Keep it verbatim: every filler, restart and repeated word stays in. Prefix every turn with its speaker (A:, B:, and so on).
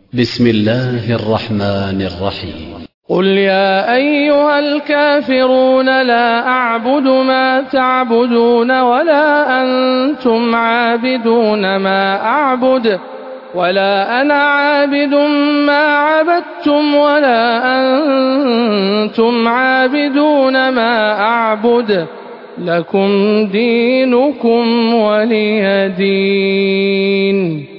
A: بسم الله الرحمن الرحيم.
B: قل يا أيها الكافرون لا أعبد ما تعبدون ولا أنتم عابدون ما أعبد ولا أنا عابد ما عبدتم ولا أنتم عابدون ما أعبد لكم دينكم ولي دين.